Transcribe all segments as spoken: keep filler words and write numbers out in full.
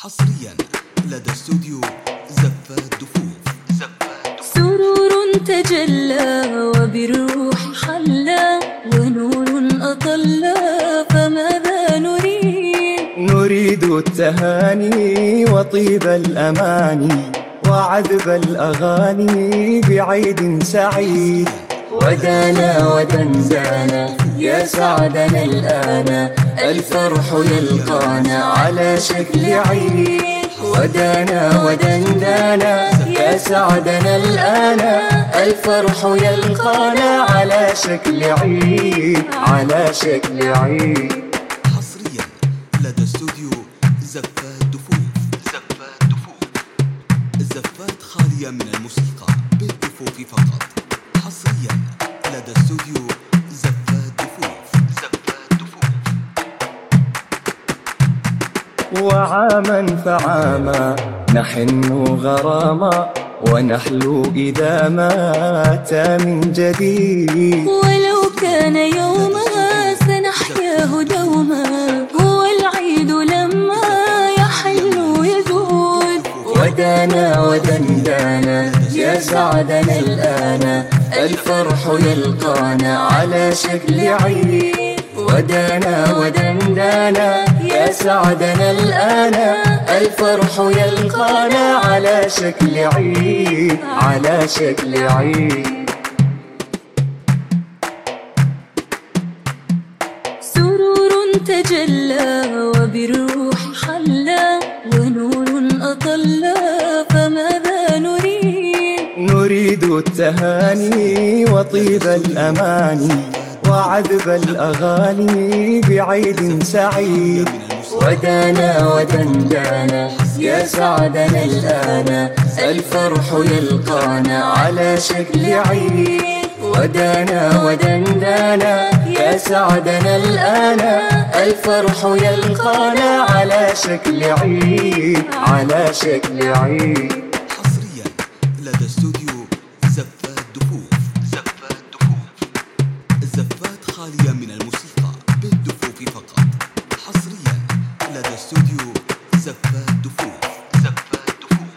حصريا لدى استوديو زفات دفوف. سرور تجلى وبالروح حلى ونور أطلى، فماذا نريد؟ نريد التهاني وطيب الأماني وعذب الأغاني بعيد سعيد. ودانا ودندانا يا سعدنا الآن، الفرح يلقانا على شكل عيد. ودانا ودندانا يا سعدنا الآن، الفرح يلقانا على شكل عيد، على شكل عيد. حصريا لدى استوديو زفات دفوف. زفات دفوف الزفات خالية من الموسيقى بالدفوف فقط. حصريا لدى استوديو زفات دفوف. زفات دفوف. وعاما فعاما نحن غراما ونحلو إذا مات من جديد. ولو كان يوما سنحياه دوما، هو العيد لما يحل يزول. ودانا ودندانا يا سعدنا الآن، الفرح يلقانا على شكل عيد. ودانا ودندانا يا سعدنا الآن، الفرح يلقانا على شكل عيد، على شكل عيد. سرور تجلى وبالروح حلى ونور أطلى، فماذا نريد؟ نريد التهاني وطيب الأماني وعذب الأغاني بعيد سعيد. ودانا ودندانا يا سعدنا الآن، الفرح يلقانا على شكل عيد. ودانا ودندانا يا سعدنا الآن، الفرح يلقانا على شكل عيد، على شكل عيد. حصريا لدى استوديو زفات دفوف. زفات دفوف الزفات خالية من الموسيقى بالدفوف فقط. حصريا لدى استوديو زفات دفوف. زفات دفوف.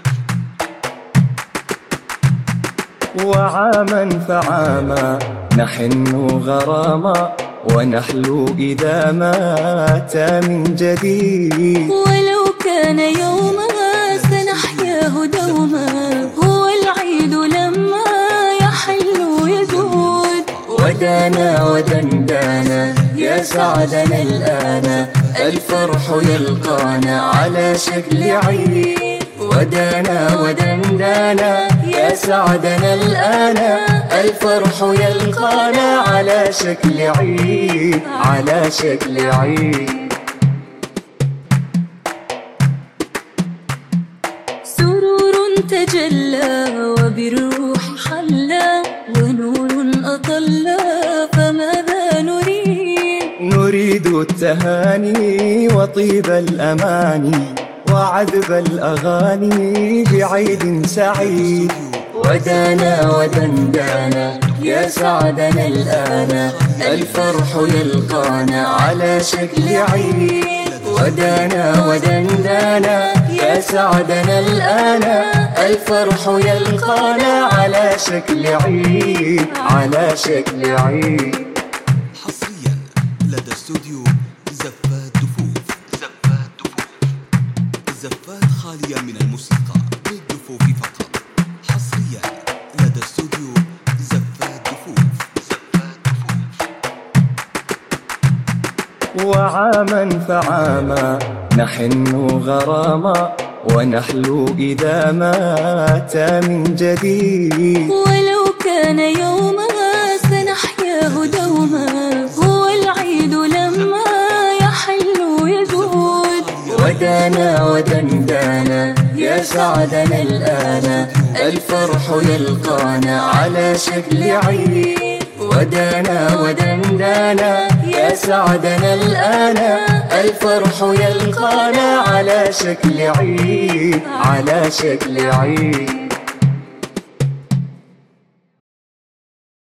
وعاما فعاما نحن غراما ونحلو إذا مات من جديد. ولو كان يوما سنحياه دوما، هو العيد لما يحل يزول. ودانا ودندانا يا سعدنا الآن، الفرح يلقانا على شكل عيد. ودانا ودندانا يا سعدنا الآن، الفرح يلقانا على شكل عيد، على شكل عيد. سرور تجلى وبالروح حلى ونور أطلى، فماذا نريد؟ نريد التهاني وطيب الأماني وعذب الأغاني بعيد سعيد. ودانا ودندانا يا سعدنا الآن، الفرح يلقانا على شكل عيد. ودانا ودندانا يا سعدنا الآن، الفرح يلقانا على شكل عيد، على شكل عيد. حصريا لدى استوديو زفات دفوف. زفات دفوف الزفات خالية من الموسيقى بالدفوف فقط. حصريا لدى استوديو زفات دفوف. زفات دفوف. وعاما فعاما نحن غراما ونحلو إذا مات من جديد. ولو كان يوما سنحياه دوما، هو العيد لما يحل يزول. ودانا ودندانا يا سعدنا الآن، الفرح يلقانا على شكل عيد. ودانا ودندانا يا سعدنا الآن، الفرح يلقانا على شكل عيد، على شكل عيد.